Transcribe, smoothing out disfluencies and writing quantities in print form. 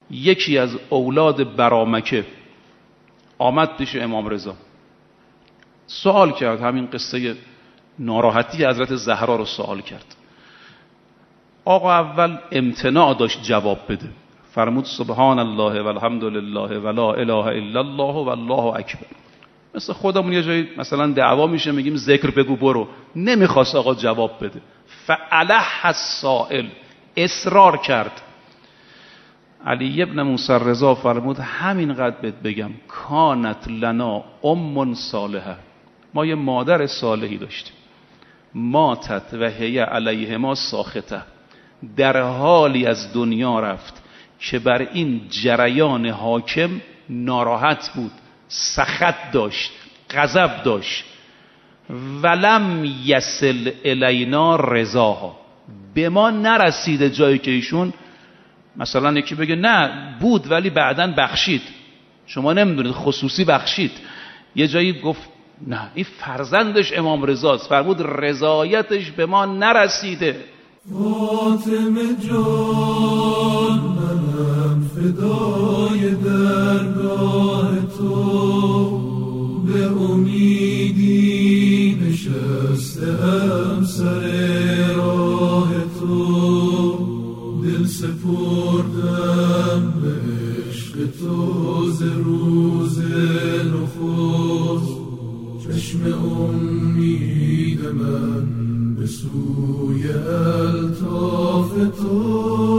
یکی از اولاد برامکه آمد پیش امام رضا، سوال کرد، همین قصه ناراحتی حضرت زهرا رو سوال کرد. آقا اول امتناع داشت جواب بده، فرمود سبحان الله و الحمد لله و لا اله الا الله و الله اکبر. مثل خودمون یه جایی مثلا دعوا میشه میگیم ذکر بگو برو، نمیخواست آقا جواب بده. فالح السائل، اصرار کرد. علی ابن موسی رضا فرمود همینقدر بهت بگم، کانت لنا ام صالحه، ما یه مادر صالحی داشتیم، ماتت و هی علیه ما ساخته، در حالی از دنیا رفت که بر این جریان حاکم ناراحت بود، سخط داشت، غضب داشت. ولم یصل الینا رضاها، به ما نرسیده جایی که ایشون مثلا یکی بگه نه بود ولی بعداً بخشید، شما نمیدونید خصوصی بخشید. یه جایی گفت نه این فرزندش امام رضاست، فرمود رضایتش به ما نرسیده. فاطمه جان منم فدای درگاه تو، به امیدی نشستم سر راه تو، دل سپردم به عشق تو ز روز نخست، چشم امید من به سوی الطاف تو.